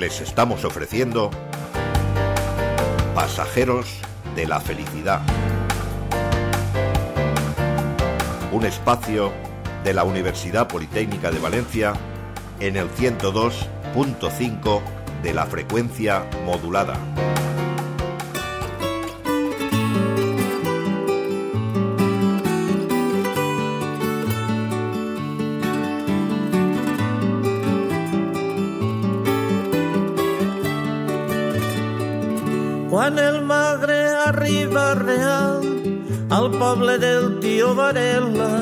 les estamos ofreciendo Pasajeros de la Felicidad, un espacio de la Universidad Politécnica de Valencia en el 102.5 de la frecuencia modulada. Quan el magre arriba real al poble del tio Varela,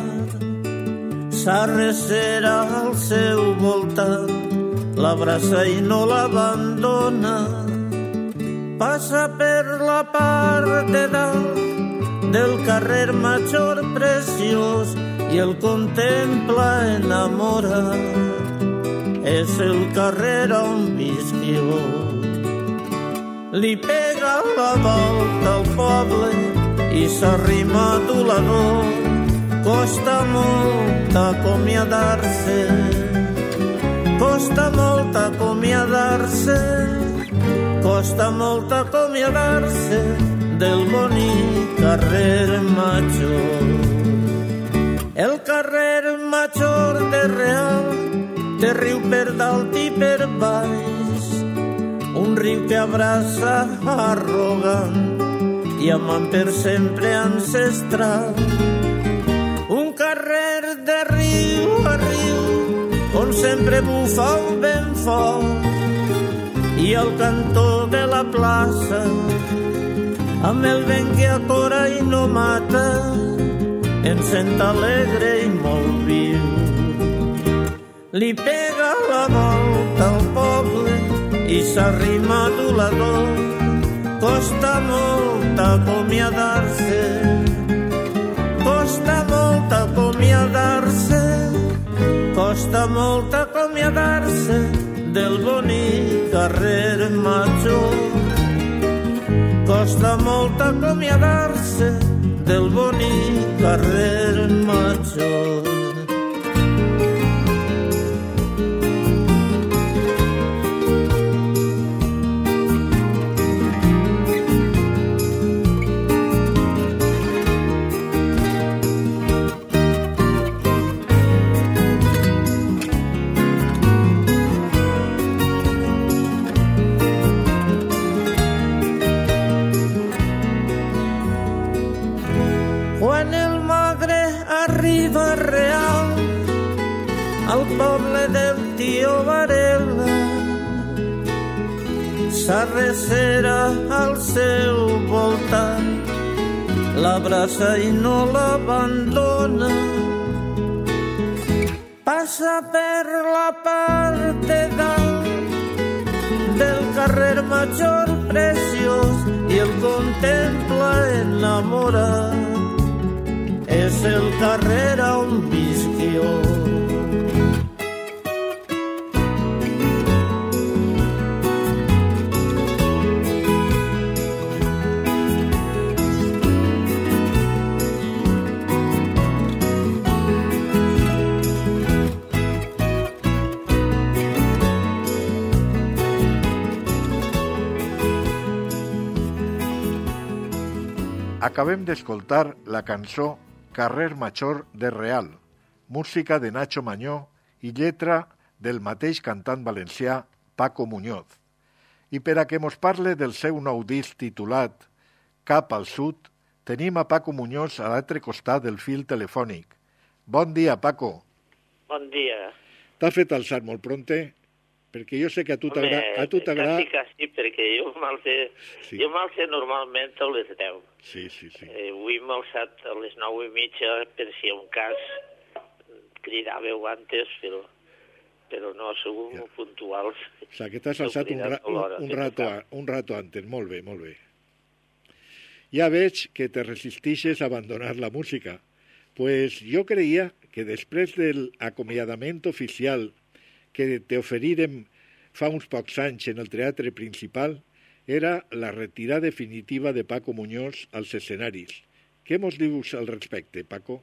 s'arrecera al seu voltant, l'abraça i no l'abandona. Passa per la part de dalt del carrer Major preciós i el contempla enamorat. És el carrer on visc jo. Li pega la volta al poble i s'arrima adulador. Costa molt acomiadar-se, costa molt acomiadar-se, costa molt acomiadar-se del bonic carrer Major. El carrer Major de Real té riu per dalt i per baix, un riu que abraça arrogant i amant per sempre ancestral. Un carrer de riu a riu on sempre bufa un vent fort i al cantó de la plaça amb el vent que acora i no mata em sent alegre i molt viu. Li pega la volta al poble i s'arrima adulador. Costa molt acomiadar-se, costa molt acomiadar-se, costa molt acomiadar-se del bonic carrer Major. Costa molt acomiadar-se del bonic carrer Major. Al poble del tio Varela s'arrecera al seu voltant, l'abraça i no l'abandona. Passa per la part de dalt del carrer Major preciós i el contempla enamorat. És el carrer on visc jo. Acabem d'escoltar la cançó Carrer Major de Real, música de Nacho Mañó i lletra del mateix cantant valencià Paco Muñoz. I per a que mos parle del seu nou disc titulat Cap al Sud, tenim a Paco Muñoz a l'altre costat del fil telefònic. Bon dia, Paco. Bon dia. T'has fet alçar molt pronte? Perquè jo sé que a tu t'agrada... Sí, perquè jo m'alce normalment a les 10. Sí. Avui m'he alçat a les 9:30 per si un cas cridàveu antes, però no, sou molt puntuals. O sigui, que t'has alçat un rato antes. Molt bé, molt bé. Ja veig que te resistixes a abandonar la música. Pues jo creia que després del acomiadament oficial que te oferirem fa uns pocs anys en el Teatre Principal era la retirada definitiva de Paco Muñoz als escenaris. Què mos dius al respecte, Paco?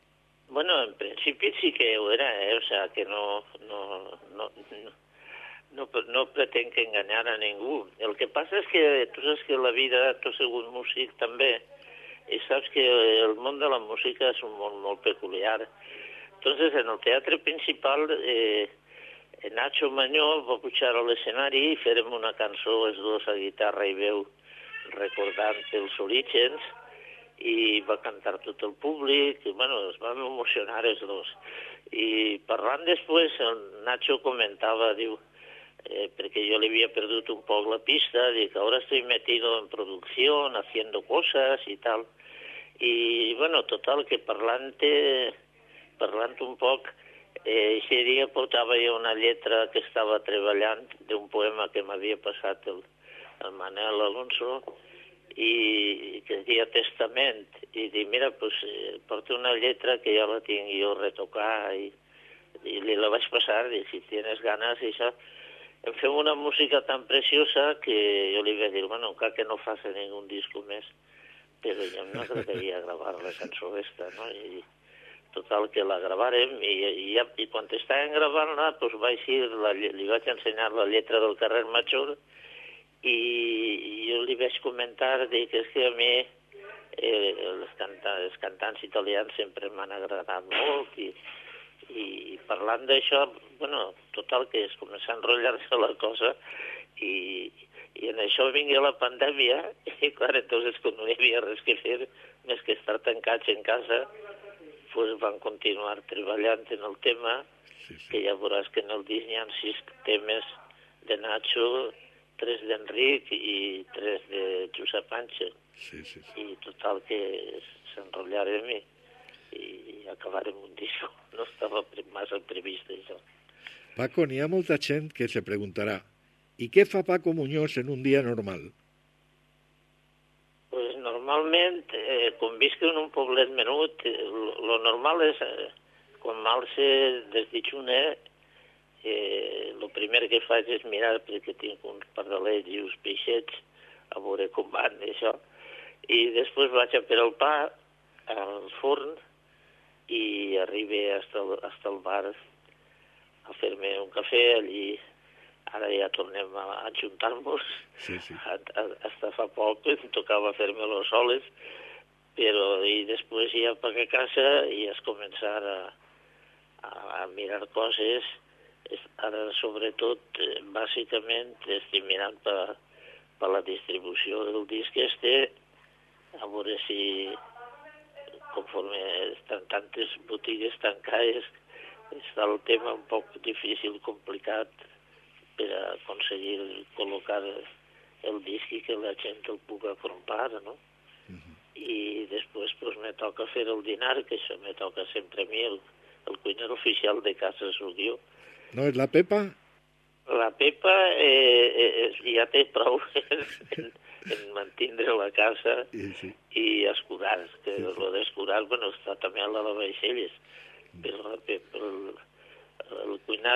Bueno, en principi sí que ho era, o sea, que no pretenc enganyar a ningú. El que passa és que tu saps que la vida, tu has sigut músic també, i saps que el món de la música és un món molt peculiar. Entonces, en el teatre principal, Nacho Mañó va pujar a l'escenari i fèrem una cançó, els dos a guitarra i veu, recordant els orígens, i va cantar tot el públic, i bueno, es van emocionar els dos. I parlant després, el Nacho comentava, diu, perquè jo le había perdut un poc la pista, dic, ahora estoy metido en producción, haciendo cosas y tal. I, bueno, total, que parlant un poc, ese dia portava jo una lletra que estava treballant d'un poema que m'havia passat el Manel Alonso, i que es deia Testament, i dic, mira, pues, porta una lletra que ja la tinc jo retocar, i li la vaig passar, dic, si tienes ganas, i això. Em fem una música tan preciosa que jo li vaig dir, bueno, encara que no faci ningú disco més, però ja m'agradaria gravar la cançó aquesta, no? I total, que la gravarem, i quan estàvem gravant-la, pues li vaig ensenyar la lletra del Carrer Major, i jo li vaig comentar, dic, és que a mi els cantants italians sempre m'han agradat molt, i parlant d'això, bueno, total, que es comença a enrotllar-se la cosa, i en això vingué la pandèmia, i clar, entonces, quan no hi havia res que fer, més que estar tancats en casa, pues van continuar treballant en el tema, que ja veuràs que en el disc hi ha 6 temes de Nacho, 3 d'Enric i 3 de Josep Àngel. I total, que s'enrotllarem i acabarem un disc. No estava massa previst això. Paco, n'hi ha molta gent que se preguntarà, ¿y què fa Paco Muñoz en un dia normal? Pues normalment, com visc en un poblet menut, lo normal és, quan m'alce des dijunt, el primer que faig és mirar, perquè tinc uns pardalets i uns peixets, a veure com van això, i després vaig a per el pa al forn i arribe hasta el bar a fer-me un cafè. Allí ara ja tornem a ajuntar-nos. Hasta fa poc em tocava fer-me-lo soles, però i després ja per a casa i és començar a mirar coses. Ara, sobretot, bàsicament, estic mirant per la distribució del disc a veure si, conforme estan tantes botigues tancades, està el tema un poc difícil, complicat, per aconseguir col·locar el disc i que la gent el pugui comprar, no? I després, pues, me toca fer el dinar, que això me toca sempre a mi, el cuiner oficial de casa soc jo. No és la Pepa? La Pepa ja té prou en mantindre la casa i escurar, que lo d'escurar, bueno, està també a la de vaixelles, però el cuinar,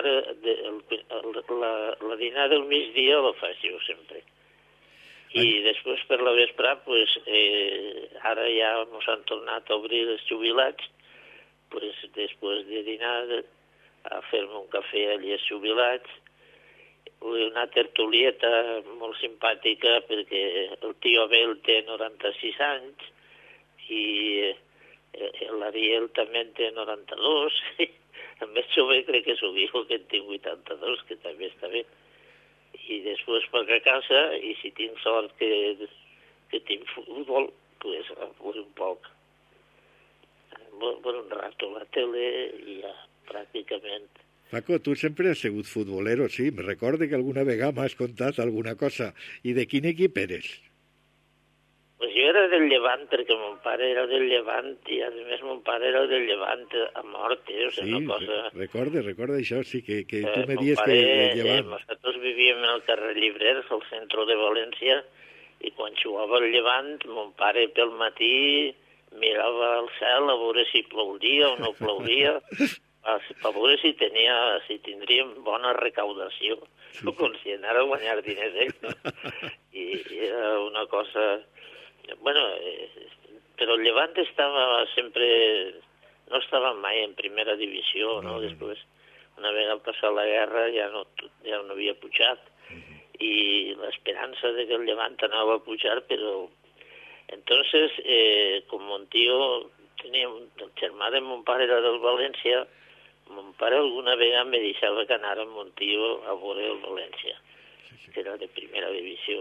la dinar del migdia la faig jo sempre. I després per la vesprà, pues, ara ja ens han tornat a obrir els jubilats, pues, després de dinar, a fer-me un cafè allà als jubilats, una tertulieta molt simpàtica, perquè el tio Abel té 96 anys i l'Ariel també en té 92, el més jove crec que sóc jo, que en tinc 82, que també està bé. I després per a casa, i si tinc sort que tinc futbol, pues a veure un poc. Per un rato la tele i ja pràcticament. Paco, tu sempre has sigut futbolero, sí. Me recordo que alguna vegada m'has contat alguna cosa. I de quin equip eres? Pues jo era del Llevant, perquè mon pare era del Llevant, i a més mon pare era del Llevant a mort, o sigui, una cosa... Recorda això, sí, que tu me dies que del Llevant... Nosaltres vivíem al carrer Llibrers, al centre de València, i quan jugava el Llevant, mon pare pel matí mirava al cel a veure si plouria o no plouria, a veure si tindríem bona recaudació, com si anara a guanyar diners ell, no? I era una cosa... Bueno, però el Llevant estava sempre... No estava mai en primera divisió, no? Després, una vegada passada la guerra ja no havia pujat, i l'esperança de que el Llevant anava a pujar, però... Entonces, com mon tio tenia el germà de mon pare era del València, mon pare alguna vegada me deixava que anara amb mon tio a veure el València, que era de primera divisió.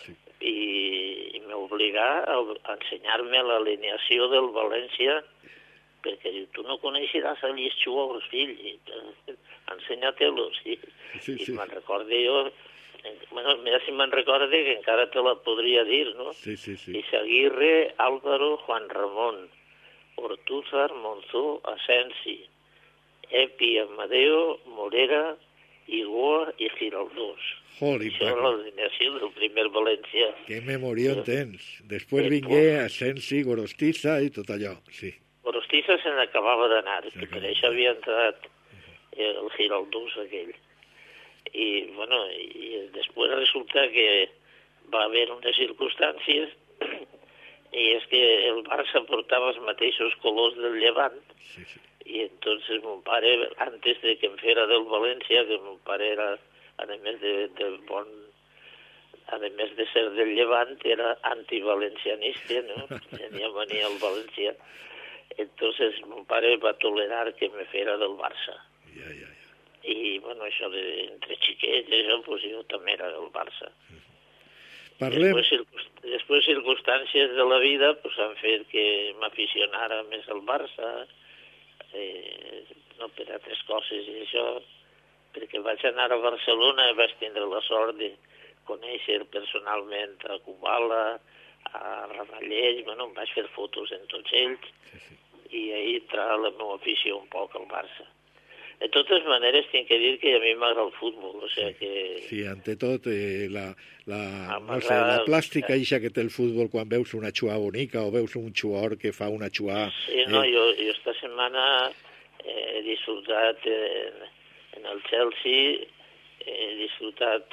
I m'obligà a ensenyar-me l'alineació del València, perquè diu, tu no coneixeràs a Lluís Xuors, fill, ensenya-te-los. I me'n recorde jo, bueno, mira si me'n recorde que encara te la podria dir, no? Izaguirre, Álvaro, Juan Ramón, Ortúzar, Monzó, Asensi, Epi, Amadeo, Morera, Igoa i Giraldós. Això és l'alineació del primer València. Que memorió tens. Després vingué Asensi, Gorostiza i tot allò, sí. Gorostiza se n'acabava d'anar, que per això havia entrat el Giraldós aquell. I, bueno, i després resulta que va haver unes circumstàncies i és que el Barça portava els mateixos colors del Llevant i entonces mon pare, antes de que em fera del València, que mon pare era, a més de ser del Llevant, era antivalencianista, no? Tenia mania al València. Entonces mon pare va tolerar que me fera del Barça. I, bueno, això entre xiquets, això, pues jo també era del Barça. Després circumstàncies de la vida pues, han fet que m'aficionara més al Barça, no per altres coses i això, perquè vaig anar a Barcelona i vaig tindre la sort de conèixer personalment a Kubala, a Ramallell, bueno, em vaig fer fotos en tots ells i ahir entrava la meva afició un poc al Barça. De totes maneres, tinc que dir que a mi m'agrada el futbol, o sigui que... Sí, ante tot, la plàstica eixa que té el futbol quan veus una xua bonica o veus un xuor que fa una xua... Sí, no, jo esta setmana he disfrutat en el Chelsea, he disfrutat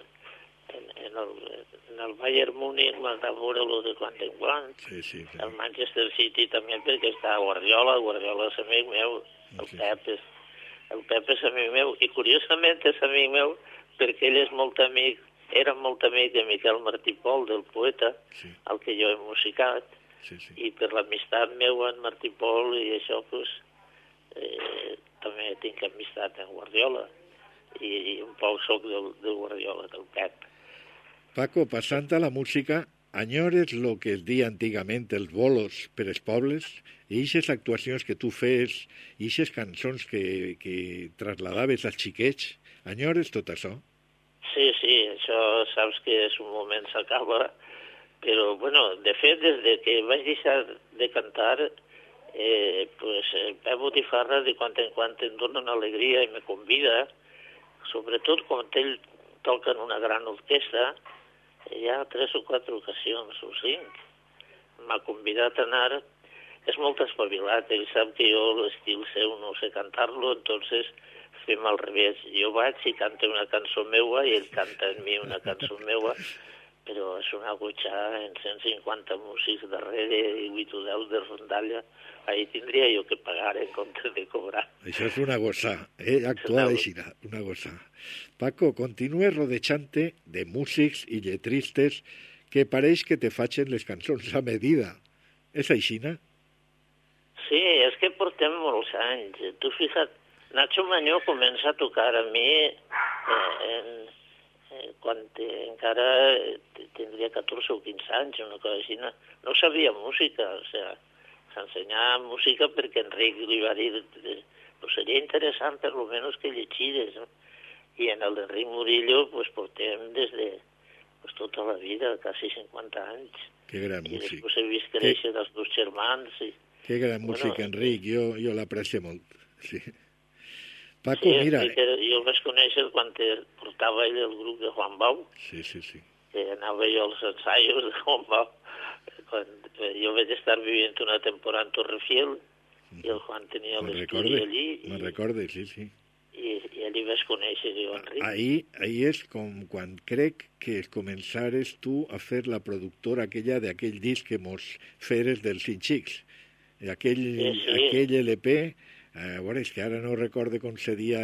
en el Bayern Múnich, m'agrada veure-lo de quan en quan, el Manchester City també perquè està Guardiola és amic meu, el Pep és amic meu, i curiosament és amic meu perquè ell és era molt amic de Miquel Martí Pol, del poeta, al que jo he musicat, i per l'amistat meu en Martí Pol i això, pues, també tinc amistat en Guardiola, i un poc soc del Guardiola, del Pep. Paco, passant a la música, anyores lo que es dia antigament els bolos per els pobles i aquestes actuacions que tu fes i aquestes cançons que trasladaves als xiquets, anyores tot això? Sí, això saps que és un moment s'acaba, però, bueno, de fet, des de que vaig deixar de cantar, pues, Pep Botifarra de quan en quan em dona una alegria i me convida, sobretot quan ell toca en una gran orquestra, hi ha 3 o 4 ocasions, o 5. M'ha convidat a anar. És molt espavilat, ell sap que jo l'estil seu no sé cantar-lo, entonces fem al revés. Jo vaig i canto una cançó meua i ell canta en mi una cançó meua, però és una gotxada en 150 músics darrere i 8 o 10 de rondalla. Ahí tindria jo que pagar en comptes de cobrar. Això és una gossa, actuar així, una gossa. Paco, continues rodejant-te de músics i lletristes que pareix que te facin les cançons a medida. És aixina? Sí, és que portem molts anys. Tu fixa't, Nacho Mañó comença a tocar a mi quan encara tindria 14 o 15 anys, una cosa així. No sabia música, o sigui, s'ensenyava música perquè Enric li va dir pues seria interessant per lo menos que llegires, no? I en el d'Enric Murillo pues portem des de tota la vida, quasi 50 anys. Que gran músic. I després he vist créixer els dos germans. Que gran músic, Enric, jo l'aprecio molt. Sí. Paco, mira... Jo el vaig conèixer quan portava ell el grup de Juan Bau. Sí. Que anava jo als ensaios de Juan Bau. Jo vaig estar vivint una temporada en Torrefiel i el Juan tenia l'estudi allí. Me'n recorde, sí. I allí vaig conèixer jo, Enric. Ahí és com quan crec que començares tu a fer la productora aquella d'aquell disc que mos feres dels Cinc Xics. Aquell LP A veure, és que ara no recorde com se dia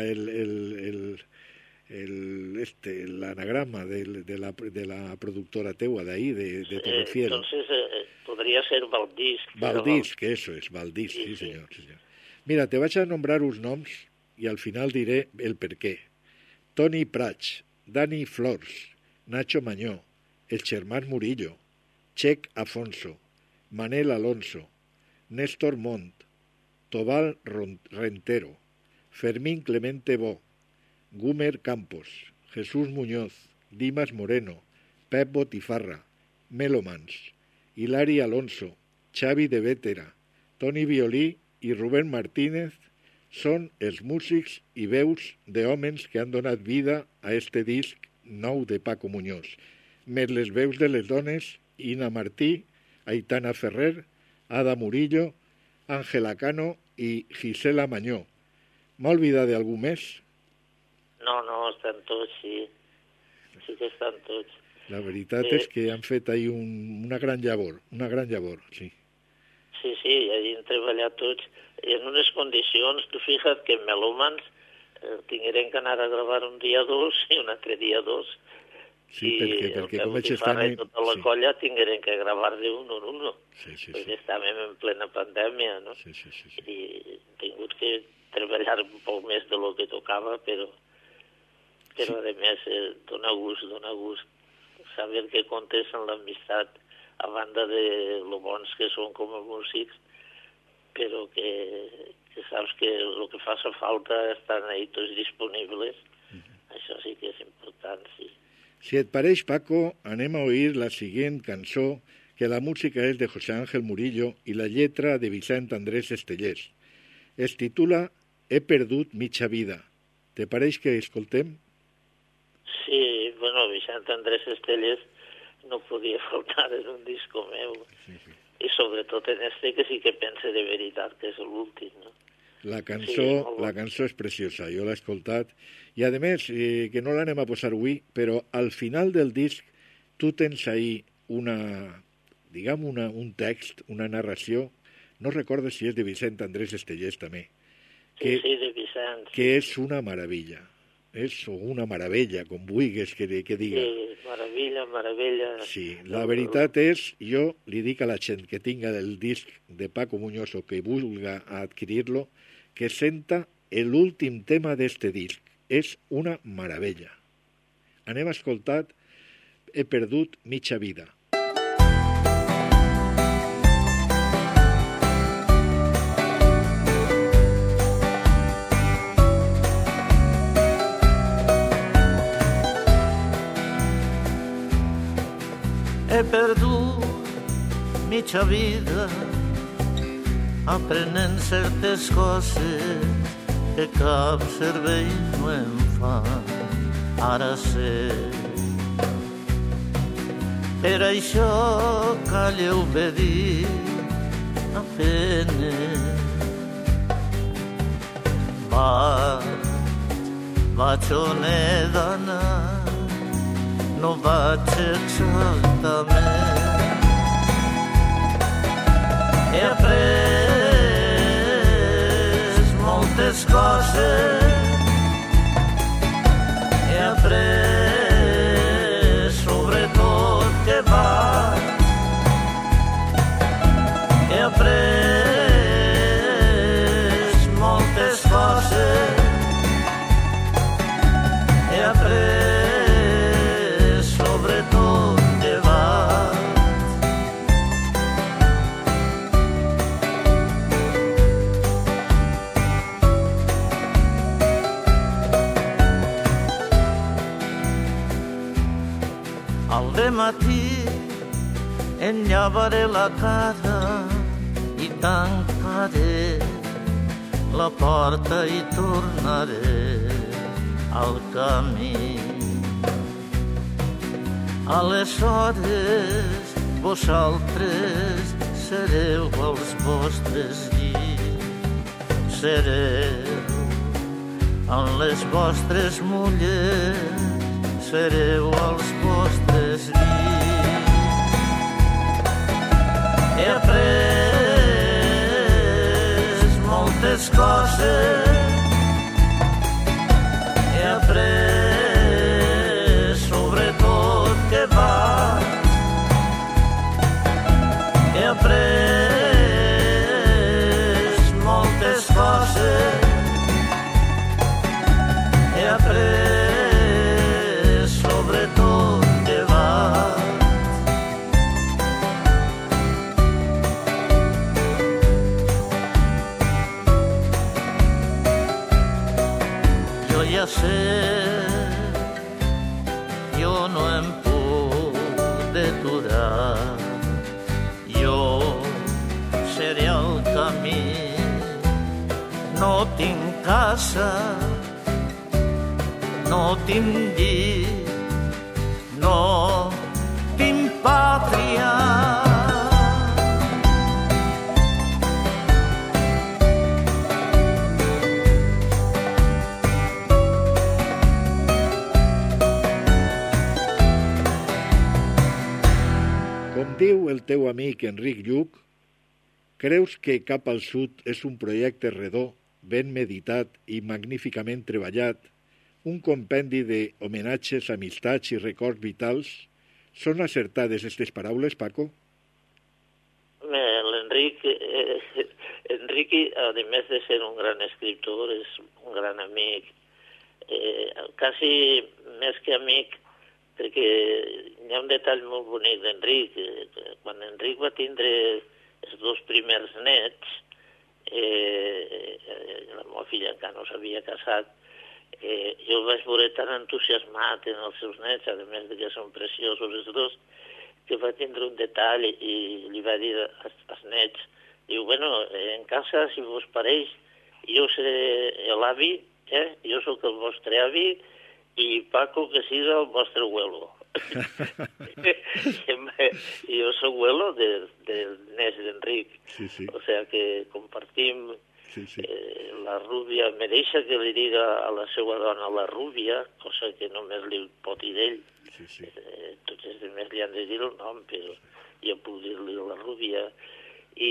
l'anagrama de la productora teua d'ahí, de Torrefiel. Entonces podría ser Valdisc. Valdisc, eso es, Valdisc, sí, señor. Mira, te vaig a nombrar uns noms i al final diré el per què. Toni Prats, Dani Flors, Nacho Mañó, el Germán Murillo, Chec Afonso, Manel Alonso, Néstor Montt, Tobal Rentero, Fermín Clemente Bo, Gumer Campos, Jesús Muñoz, Dimas Moreno, Pep Botifarra, Melomans, Hilari Alonso, Xavi de Vétera, Toni Violí i Rubén Martínez són els músics i veus d'hòmens que han donat vida a este disc nou de Paco Muñoz, més les veus de les dones Ina Martí, Aitana Ferrer, Ada Murillo, Ángela Cano i Gisela Mañó. M'ha oblidat d'algú més? No, estan tots, sí. Sí que estan tots. La veritat és que han fet ahir una gran llavor, sí. Sí, allí han treballat tots en unes condicions. Tu fixa't que Melòmans tingueren que anar a gravar un dia 2 i un altre dia 2. Sí, perquè com veig estan... I tota la colla tingueren que gravar de un en un. Sí. Perquè estàvem en plena pandèmia, no? Sí. I hem tingut que treballar un poc més de lo que tocava, però a més dona gust saber que comptes en l'amistat a banda de lo bons que són com a músics, però que saps que el que fa falta estan ahí tots disponibles. Això sí que és important, sí. Si et pareix, Paco, anem a oír la siguiente cançó, que la música és de José Ángel Murillo i la lletra de Vicent Andrés Estellés. Es titula He perdut mitja vida. Te pareix que escoltem? Sí, bueno, Vicent Andrés Estellés no podia faltar en un disco meu. Sí. I sobretot en este que sí que pense de veritat que és l'últim, no? La cançó és preciosa, jo l'he escoltat. I, a més, que no l'anem a posar avui, però al final del disc tu tens ahí un text, una narració, no recordo si és de Vicent Andrés Estellés també, sí, de Vicent. Que és una meravella. És una meravella, com vulguis que diga. Sí, meravella. Sí, la veritat és, jo li dic a la gent que tinga el disc de Paco Muñoz o que vulga adquirir-lo, que senta l'últim tema d'este disc. És una meravella. Anem a escoltar He perdut mitja vida. He perdut mitja vida aprenent certes coses que cap servei no em fa. Ara sé. Per això calleu bé dir a penes. Vaig on he d'anar, no vaig exactament. He après moltes coses, he après sobretot que vaig, he après moltes coses, he après sobretot que vaig. Al dematí em llevaré la cara i tancaré la porta i tornaré al camí. Aleshores vosaltres sereu als vostres llits, sereu amb les vostres mullers, sereu als vostres llits. He après moltes moltes coses he après, sobretot que va. He après moltes coses, he après sobretot que va. Jo ja sé, jo no em puc deturar, jo seré al camí, no tinc casa, no tinc llit, no tinc pàtria. Com diu el teu amic Enric Lluch, creus que Cap al Sud és un projecte redó, ben meditat i magníficament treballat, un compendi d'homenatges, amistats i records vitals? Són acertades aquestes paraules, Paco? L'Enric, a més de ser un gran escriptor, és un gran amic, quasi més que amic, perquè hi ha un detall molt bonic d'Enric. Quan Enric va tindre els dos primers nets, la meva filla encara no s'havia casat, jo el vaig veure tan entusiasmat en els seus nets, a més de que són preciosos els dos, que va tindre un detall i li va dir als nets, diu, bueno, en casa, si vos pareix, jo seré l'avi, jo sóc el vostre avi, i Paco que siga el vostre abuelo. Jo soc abuelo del nens d'Enric. Sí, sí. O sea que compartim. Sí, sí. La rúbia, me deixa que li diga a la seva dona la rúbia, cosa que només li pot dir d'ell. Sí, sí. Tots els altres li han de dir el nom, però jo puc dir-li la rúbia. I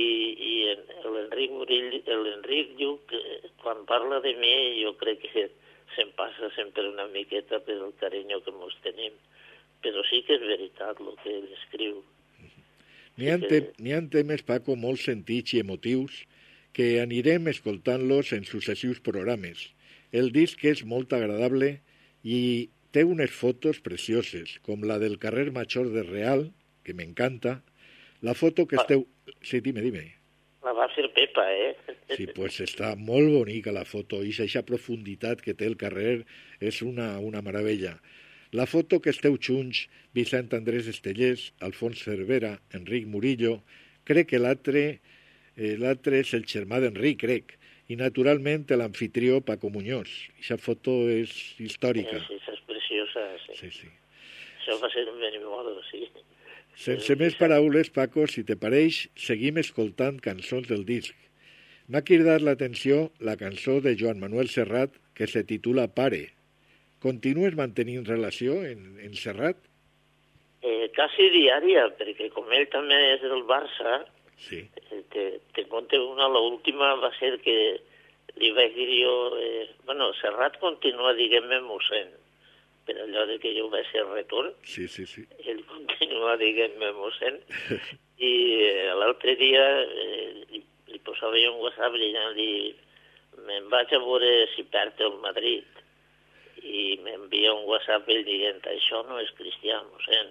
l'Enric Lluch, quan parla de mi, jo crec que se'm passa sempre una miqueta per el carinyo que mos tenim. Però sí que és veritat el que ell escriu. N'hi ha temes, Paco, molt sentits i emotius que anirem escoltant-los en successius programes. El disc és molt agradable i té unes fotos precioses, com la del carrer Major de Real, que m'encanta, la foto que esteu... Sí, dime. La va fer Pepa, Sí, pues està molt bonica la foto, i aquesta profunditat que té el carrer és una meravella. La foto que esteu junts, Vicent Andrés Estellés, Alfons Cervera, Enric Murillo, crec que l'altre és el germà d'Enric, crec, i naturalment l'amfitrió Paco Muñoz. Aquesta foto és històrica. Sí, és preciosa, sí. Això va ser un benimodo, sí. Sense més paraules, Paco, si te pareix, seguim escoltant cançons del disc. M'ha cridat l'atenció la cançó de Joan Manuel Serrat que se titula Pare. Continues mantenint relació en Serrat? Quasi diària, perquè com ell també és del Barça, sí. Te conté una, l'última va ser que li vaig dir jo, Serrat continua diguem-me mossèn, per allò de que jo vaig ser retorn, sí. ell continua diguem-me mossèn, i l'altre dia li posava jo un WhatsApp i me'n vaig a veure si perd el Madrid, i m'envia un WhatsApp ell dient això no és cristià, mossèn.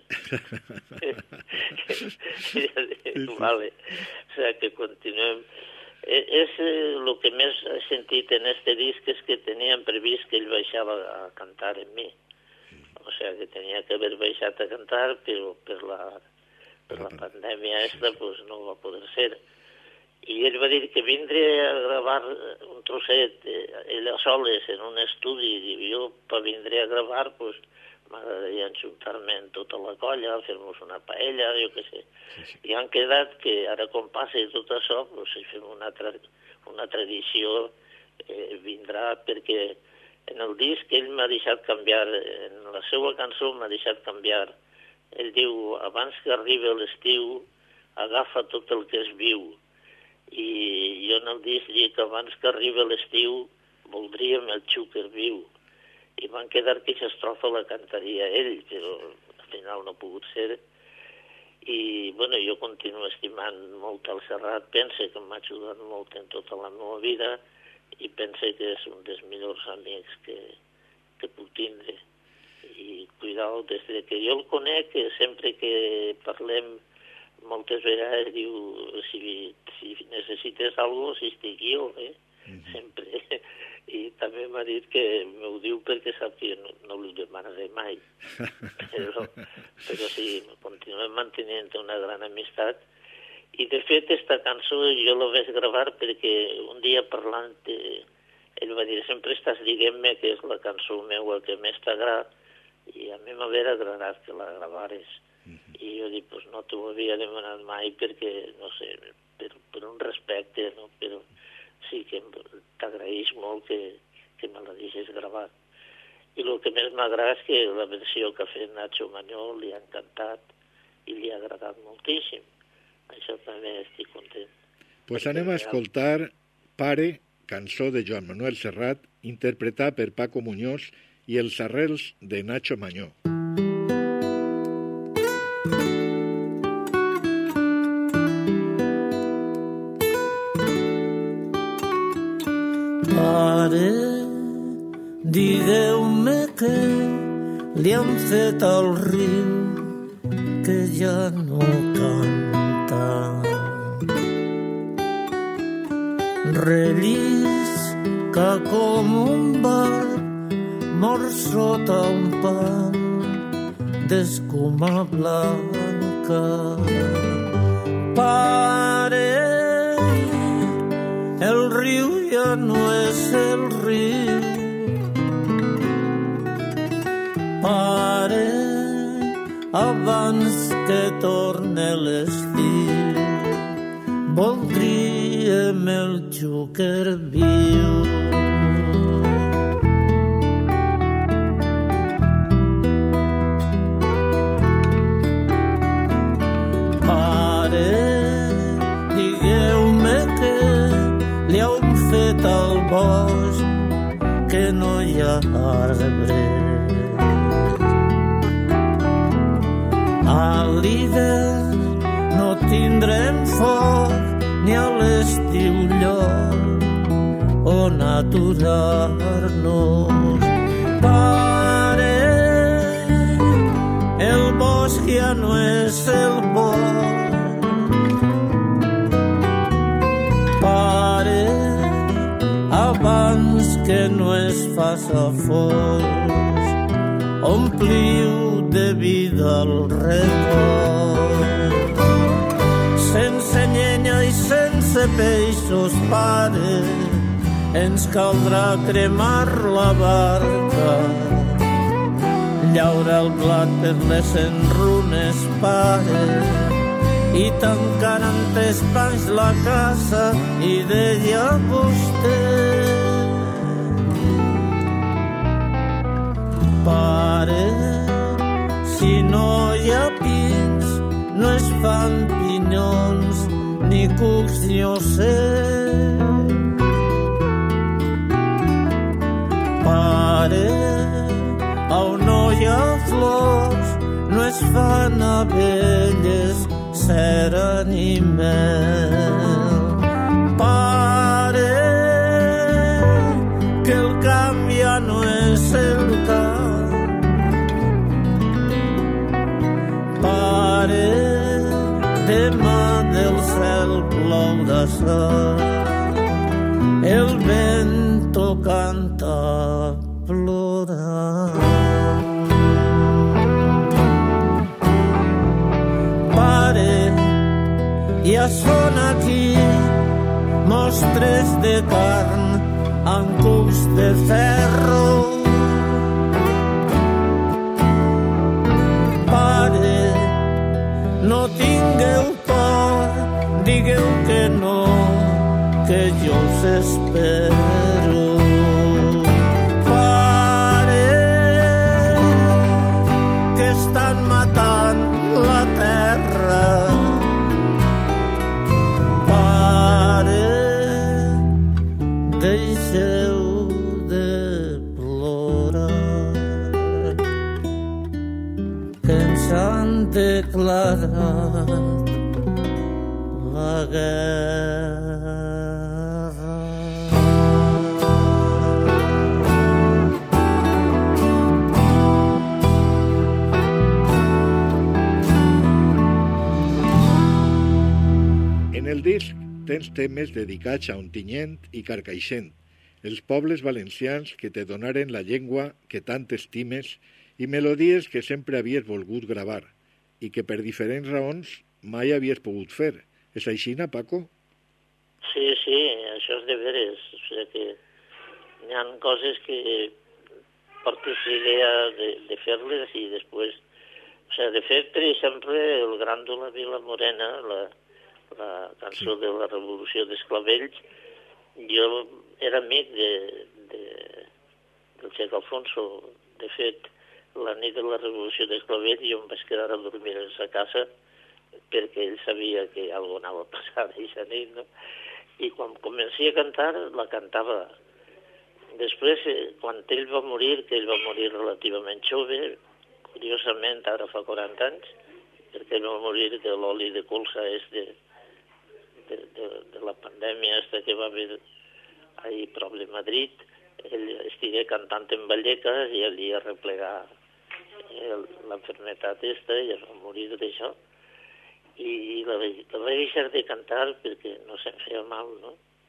Vale. O sigui que continuem. És el que més he sentit en este disc és que tenien previst que ell baixava a cantar en mi. O sigui que tenia que haver baixat a cantar, però per la pandèmia pues, no va poder ser. I ell va dir que vindria a gravar un trosset ell a soles en un estudi, i jo per vindre a gravar pues, m'agradaria enxuntar-me en tota la colla, fer-nos una paella, jo què sé. Sí. I han quedat que ara com passa tot això, pues, si fem una tradició vindrà, perquè en el disc ell m'ha deixat canviar, en la seva cançó m'ha deixat canviar. Ell diu, abans que arribi l'estiu, agafa tot el que és viu. I jo en el disc dic que abans que arribi l'estiu voldríem el xúquer viu. I van quedar que aquesta estrofa la cantaria ell, però al final no ha pogut ser. I, bueno, jo continuo estimant molt el Serrat, pense que m'ha ajudat molt en tota la meva vida i pense que és un dels millors amics que puc tindre. I cuidao, des que jo el conec, sempre que parlem moltes vegades diu, si necessites alguna cosa, si estic jo, sempre. I també m'ha dit que m'ho diu perquè sap que no li demanaré mai. Però sí, continuem mantenint una gran amistat. I de fet, aquesta cançó jo la vaig gravar perquè un dia parlant, ell va dir, sempre estàs dient-me que és la cançó meva que més t'agrada, i a mi m'hauria agradat que la gravares. I jo dic, pues no t'ho havia demanat mai perquè, no sé, per un respecte, no? Però sí que t'agraeix molt que me la deixes gravar. I el que més m'agrada és que la versió que ha fet Nacho Mañó li ha encantat i li ha agradat moltíssim. Això també estic content. Pues anem a escoltar Pare, cançó de Joan Manuel Serrat, interpretat per Paco Muñoz i els arrels de Nacho Mañó. Pare, digueu-me que li han fet al riu que ja no canta. Rellisca com un barb mort sota un pal d'escuma blanca. Pare, el riu ja no és el riu. Pare, abans que torne l'estiu, voldríem el xúquer viu. Pare, digueu-me que li heu fet al bosc que no hi ha arbres. A l'hivern no tindrem foc ni a l'estiu lloc on aturar-nos. Pare, el bosc ja no és el bosc. Pare, abans que no es faça fos, ompliu de vida el record. Sense llenya i sense peixos, pare, ens caldrà cremar la barca, llaura el blat per les enrunes, pare, i tancar amb espais la casa, i deia vostè. Pare, si no hi ha pins, no es fan pinyons ni cucs ni ocell. Pare, on no hi ha flors, no es fan abelles, cera ni mel. Pare, que el camp ja no és el camp. Pare, demà del cel plourà sol, el vento canta plorant. Pare, ja són aquí mostres de carn amb cucs de ferro. Pare, no tingueu por, digueu que no, que jo us espero. Pare, que estan matant la terra. Pare, deixeu de plorar, que ens han declarat la guerra. En el disc tens temes dedicats a Ontinyent i Carcaixent, els pobles valencians que te donaren la llengua que tant estimes i melodies que sempre havies volgut gravar i que per diferents raons mai havies pogut fer. És així, Paco? Sí, això és de veres. O sigui que hi ha coses que portes l'idea de fer-les i després... O sigui, de fet, per exemple, el Gràndol a Vila Morena, la cançó de la Revolució d'Esclavells, jo era amic del Xec Alfonso. De fet, la nit de la Revolució d'Esclavells jo em vaig quedar a dormir a sa casa perquè ell sabia que alguna cosa anava a passar aquesta nit, no? I quan comencia a cantar, la cantava. Després, quan ell va morir, que ell va morir relativament jove, curiosament, ara fa 40 anys, perquè ell va morir de l'oli de colza de la pandèmia que va haver ahir prop de Madrid, ell estigué cantant en Vallecas i allí a replegar l'enfermetat i es va morir d'això. I la vaig deixar de cantar perquè no se'm feia mal, no?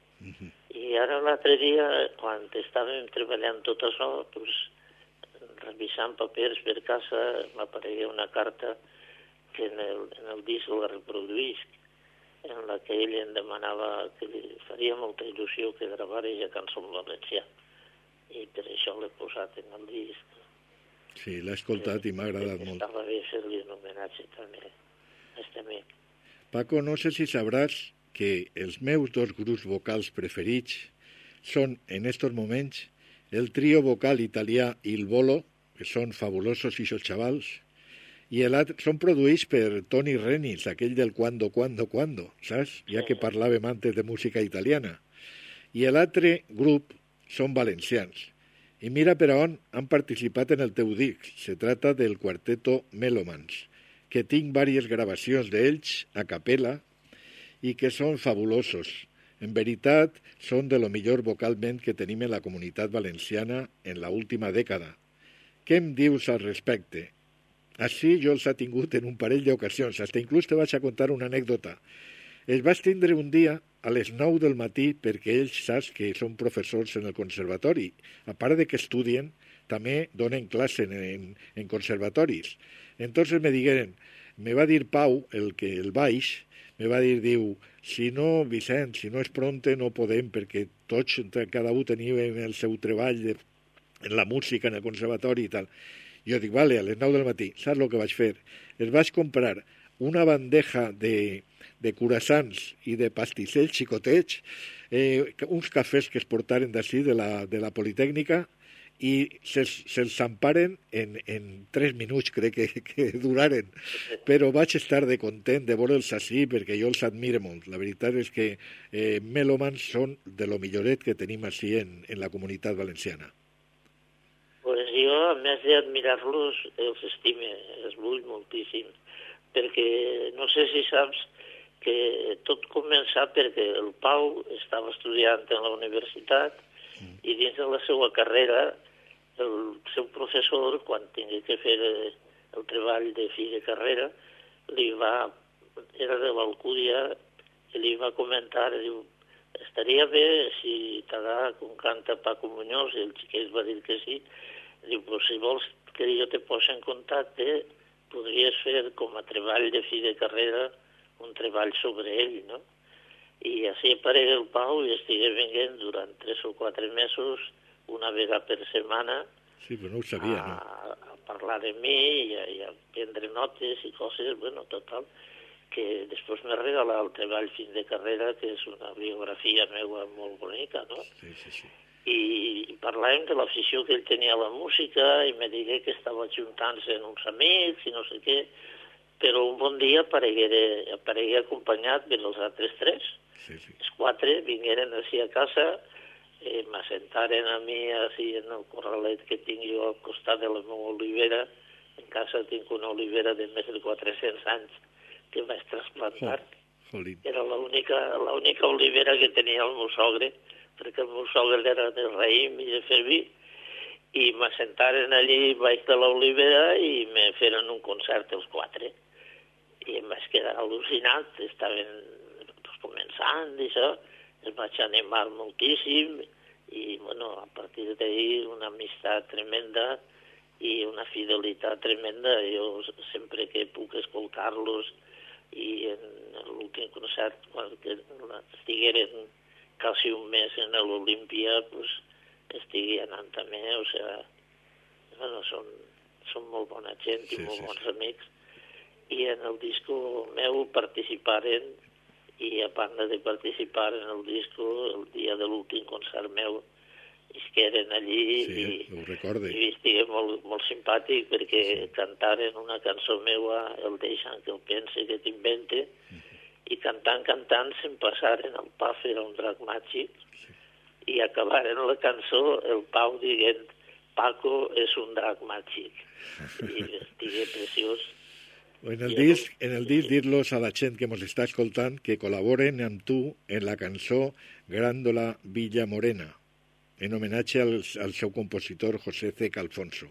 I ara l'altre dia, quan estàvem treballant tot això, doncs, revisant papers per casa, m'aparegué una carta que en el disc la reproduïsc, en la que ell em demanava que li faria molta il·lusió que gravara ja cançó en valencià. I per això l'he posat en el disc. Sí, l'he escoltat i m'ha agradat molt. Estava bé fer-li un homenatge també a este amic. Paco, no sé si sabràs que els meus dos grups vocals preferits són, en estos moments, el trio vocal italià Il Bolo, que són fabulosos i xavals, i són produïts per Toni Renis, aquell del Cuando, saps? Ja que parlàvem antes de música italiana. I l'altre grup són valencians. I mira per on han participat en el teu disc. Se trata del quarteto Melomans, que tinc diverses gravacions d'ells a capella i que són fabulosos. En veritat, són de lo millor vocalment que tenim en la comunitat valenciana en la última dècada. Què em dius al respecte? Així jo els he tingut en un parell d'ocasions. Hasta inclús te vaig a contar una anècdota. Els vaig tindre un dia a les 9 del matí perquè ells saps que són professors en el conservatori. A part de que estudien, també donen classe en conservatoris. Entonces me digueren, me va dir Pau, el baix, me va dir, diu, si no, Vicent, si no és pronte no podem perquè tots, cada un teníem el seu treball en la música, en el conservatori i tal. Jo dic, vale, a les 9 del matí, saps el que vaig fer? Els vaig comprar una bandeja de curassans i de pastissells xicotets, uns cafès que es portaren d'ací, de la Politècnica, i se'ls emparen en 3 minuts, crec que duraren. Però vaig estar de content de veure'ls així perquè jo els admiro molt. La veritat és que Melomans són de lo milloret que tenim així en la comunitat valenciana. Pues jo, a més d'admirar-los, els estime, els vull moltíssim, perquè no sé si saps que tot comença perquè el Pau estava estudiant en la universitat i dins de la seva carrera el seu professor, quan tingué que fer el treball de fi de carrera, era de l'Alcúdia, i li va comentar, diu, estaria bé si t'agrada com canta Paco Muñoz, i el xiquet va dir que sí. Diu, però si vols que jo te posi en contacte, podries fer com a treball de fi de carrera un treball sobre ell, no? I així aparegué el Pau i estigué venint durant 3 o 4 mesos, una vegada per setmana, sí, però no ho sabia, a parlar de mi i a prendre notes i coses, bueno, total, que després m'he regalat el treball fin de carrera, que és una biografia meva molt bonica, no? Sí. I parlàvem de l'afició que ell tenia a la música i me digué que estava ajuntant-se en uns amics i no sé què, però un bon dia aparegué acompanyat per els altres 3. Sí. Els 4 vingueren així a casa m'assentaren a mi així en el corralet que tinc jo al costat de la meva olivera. En casa tinc una olivera de més de 400 anys que vaig trasplantar. Era l'única olivera que tenia el meu sogre, perquè el meu sogre era de raïm i de fer vi, i m'assentaren allí baix de l'olivera i me feren un concert els 4. I em vaig quedar al·lucinat, estaven començant i això, es vaig animar moltíssim i, bueno, a partir d'ahir una amistat tremenda i una fidelitat tremenda. Jo sempre que puc escoltar-los i en l'últim concert, quan estigueren quasi un mes en l'Olímpia, pues, estigui anant també, o sigui, bueno, són molt bona gent i molt bons amics. I en el disco meu participaren, i a banda de participar en el disco, el dia de l'últim concert meu, isqueren allí i estigué molt simpàtic perquè cantaren una cançó meua, el Deixa'm que el pense que t'invente, i cantant se'n passaren el Paf era un drac màgic i acabaren la cançó el Pau dient Paco és un drac màgic. I estigué preciós. En el disc, dir-los a la gent que ens està escoltant que col·laboren amb tu en la cançó Grándola Villa Morena, en homenatge al seu compositor José C. Alfonso.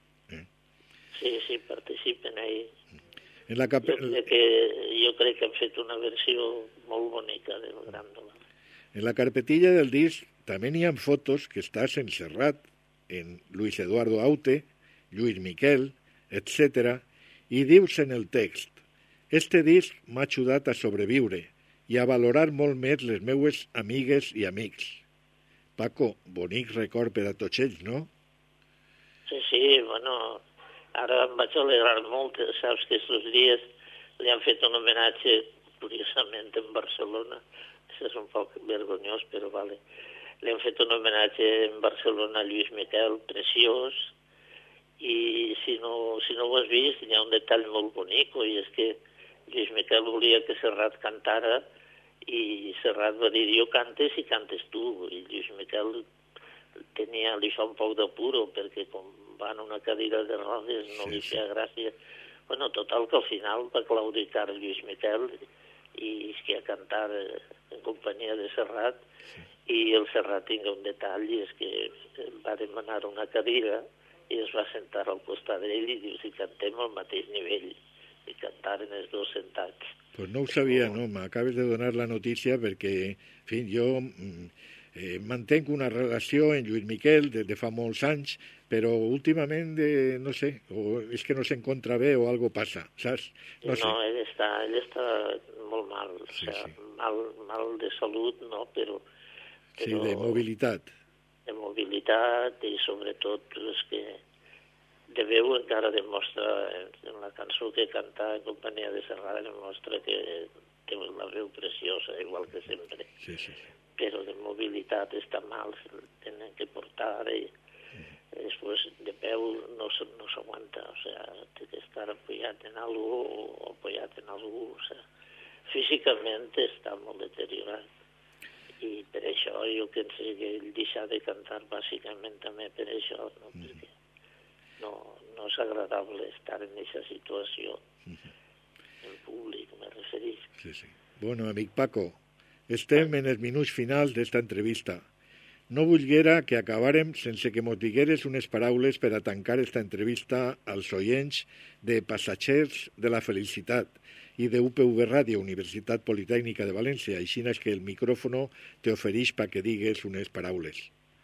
Sí, participen ahí. Jo crec que han fet una versió molt bonica del Grándola. En la carpetilla del disc també hi ha fotos que estàs en Serrat, en Luis Eduardo Aute, Lluís Miquel, etc. I dius en el text: «Este disc m'ha ajudat a sobreviure i a valorar molt més les meues amigues i amics». Paco, bonic record per a tots ells, no? Sí, bueno, ara em vaig alegrar molt. Saps que aquests dies li han fet un homenatge, curiosament, en Barcelona. Això és un poc vergonyós, però vale. Li han fet un homenatge en Barcelona a Lluís Miquel, preciós, i si no ho has vist, hi ha un detall molt bonic, i és que Lluís Miquel volia que Serrat cantara i Serrat va dir, jo cantes i cantes tu, i Lluís Miquel li fa un poc d'apuro perquè com va en una cadira de rodes no li feia gràcia. Bueno, total que al final va claudicar Lluís Miquel i és que a cantar en companyia de Serrat, i el Serrat tinga un detall, i és que va demanar una cadira i es va sentar al costat d'ell i diu, si cantem al mateix nivell, i cantaren els dos sentats. Pues no ho sabia, no? M'acabes de donar la notícia perquè, en fi, jo mantenc una relació amb Lluís Miquel des de fa molts anys, però últimament, no sé, o és que no s'encontra bé o algo passa, saps? No, ell està molt mal, mal de salut, no, però... Sí, de mobilitat. De mobilitat i sobretot és que de veu encara demostra, en la cançó que canta en companyia de Serrat, demostra que té la veu preciosa, igual que sempre. Sí. Però de mobilitat està mal, tenen que portar i després de peu no s'aguanta, o sigui, té que estar apoyat en algú o apoyat en algú, o sigui, físicament està molt deteriorat. I per això jo penso que ell deixa de cantar bàsicament també per això, no? Perquè no és agradable estar en aquesta situació en públic, me referís. Sí. Bueno, amic Paco, estem en els minuts finals d'esta entrevista. No volguera que acabàrem sense que mos digueres unes paraules per a tancar esta entrevista als oients de Passatgers de la Felicitat i de UPV Ràdio, Universitat Politècnica de València, així que el micròfono te ofereix perquè digues unes paraules.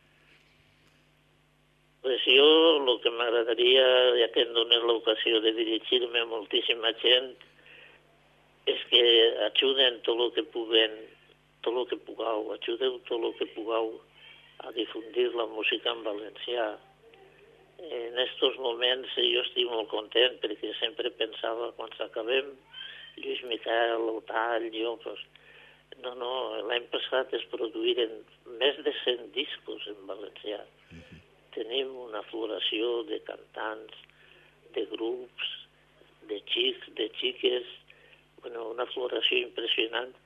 Pues jo el que m'agradaria, ja que em dones l'ocasió de dirigir-me a moltíssima gent, és que ajuden tot el que pugueu, ajudeu tot el que pugueu a difundir la música en valencià. En aquests moments jo estic molt content perquè sempre pensava quan s'acabem Lluís Miquel, Otall, jo, pues, no, l'any passat es produïren més de 100 discos en valencià. Tenim una floració de cantants, de grups, de xics, de xiques, bueno, una floració impressionant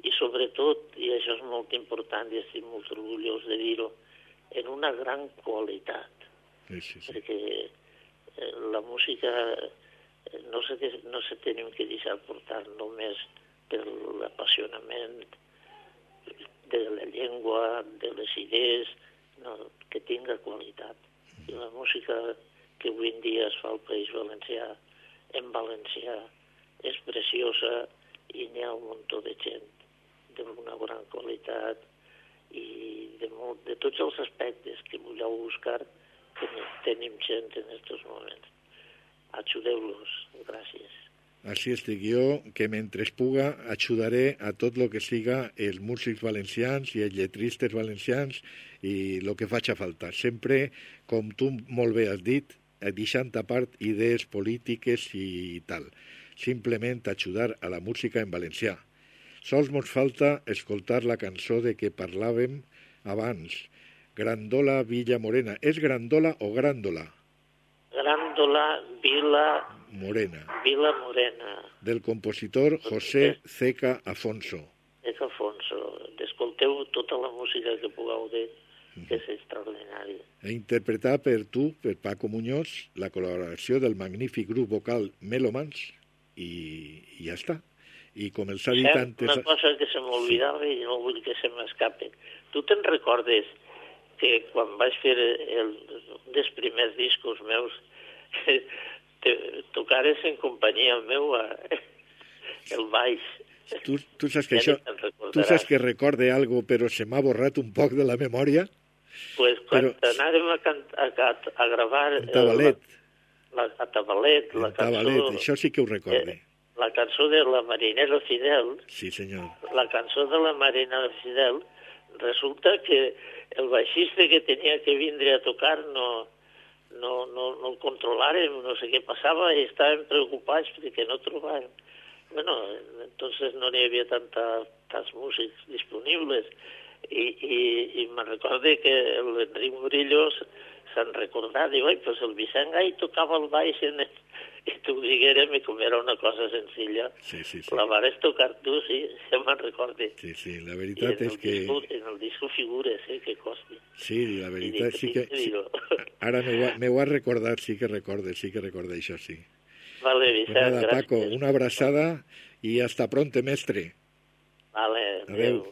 i sobretot, i això és molt important i estic molt orgullós de dir-ho, en una gran qualitat. Sí. Perquè la música no se tenim que deixar portar només per l'apassionament de la llengua, de les idees, no, que tinga qualitat. I la música que avui en dia es fa al País Valencià, en valencià, és preciosa i n'hi ha un muntó de gent d'una gran qualitat i de tots els aspectes que vulgueu buscar, que tenim gent en aquests moments. Ajudeu-los, gràcies. Així estic jo, que mentre puga ajudaré a tot el que siga els músics valencians i els lletristes valencians i el que faci falta. Sempre, com tu molt bé has dit, deixant a part idees polítiques i tal. Simplement ajudar a la música en valencià. Sols mos falta escoltar la cançó de què parlàvem abans. Grandola Villa Morena. És Grandola o Gràndola? Gràndola Vila Morena. Del compositor José Ceca Afonso. Ceca Afonso. Escolteu tota la música que pugueu dir, que és extraordinària. Interpretar per tu, per Paco Muñoz, la col·laboració del magnífic grup vocal Melomans i ja està. I com els ha dit antes... Una cosa que se m'oblidava i no vull que se m'escape. Tu te'n recordes que quan vaig fer un dels primers discos meus tocares en companyia meva el baix? Tu saps que això... Tu saps que recorde algo però se m'ha borrat un poc de la memòria? Pues quan anàrem a gravar... A Tabalet. A Tabalet, la cançó... Tabalet, això sí que ho recorde. La cançó de la Marinera Fidel... Sí, senyor. La cançó de la Marinera Fidel, resulta que el baixista que tenia que vindre a tocar no el controlàrem, no sé què passava i estàvem preocupats perquè no trobàvem. Bueno, entonces no n'hi havia tants músics disponibles i me'n recorde que l'Enric Murillo se'n recordava, diu, pues el Vicent Gai tocava el baix i t'ho diguérem, i com era una cosa senzilla, sí. La vares tocar tu, sí, ja me'n recorde. Sí, la veritat és que... En el disco figures, que costi. Sí, la veritat sí que... Ara m'ho has recordat, sí que recorde això, sí. Vale, Vicent, pues nada, gràcies. Paco, una abraçada i hasta pronto, mestre. Vale, adeu.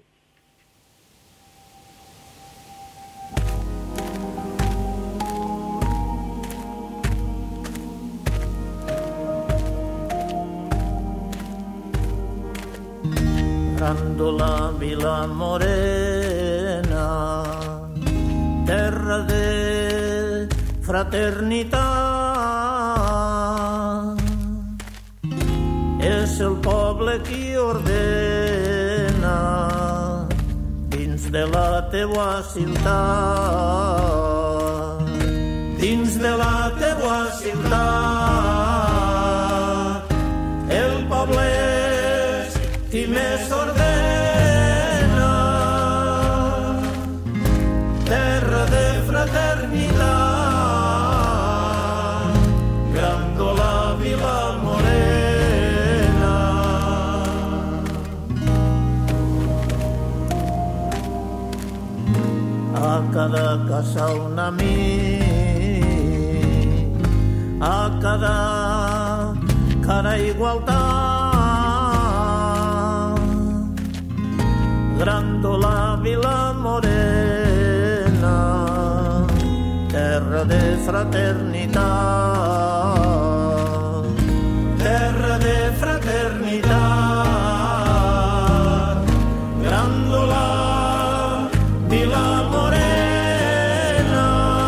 Gràndola Vila Morena, terra de fraternitat, és el poble qui ordena dins de la teua ciutat, dins de la teua ciutat, el poble qui més ordena, terra de fraternitat, Gràndola Vila Morena. A cada casa un amic, a cada cara igualtat, Gràndola Vila Morena, terra de fraternitat, terra de fraternitat, Gràndola Vila Morena,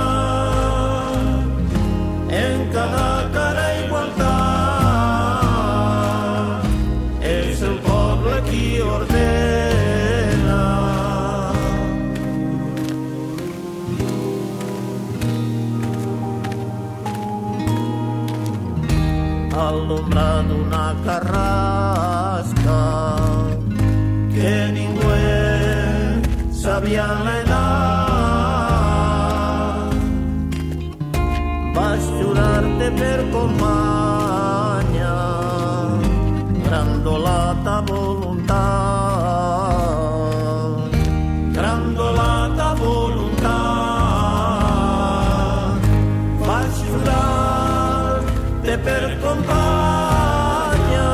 en cada cara igualtat, és el poble qui ordena. A l'ombra d'una carrasca que ningú sabia l'edat, vaig jurar-te per companya, Gràndola ta voluntat, terra de fraternitat, Gràndola Vila Morena, en cada cara igualtat, és el poble qui ordena. A l'ombra d'una carrasca que ningú sabia l'edat, vaig jurar-te per companya, Gràndola ta voluntat, terra de fraternitat, Gràndola Vila Morena, en cada cara igualtat, és el poble qui ordena. per compagna,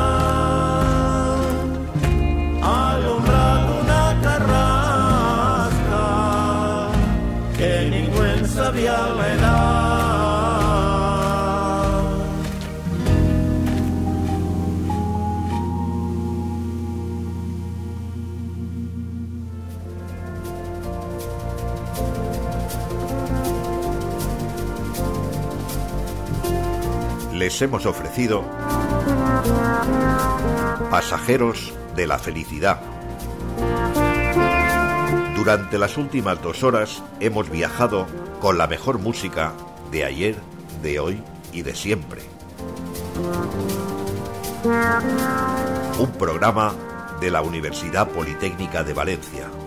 all'ombra d'una carrasca che ningú en sabia l'edad. Les hemos ofrecido Pasajeros de la Felicidad. Durante las últimas 2 horas hemos viajado con la mejor música de ayer, de hoy y de siempre. Un programa de la Universidad Politécnica de Valencia.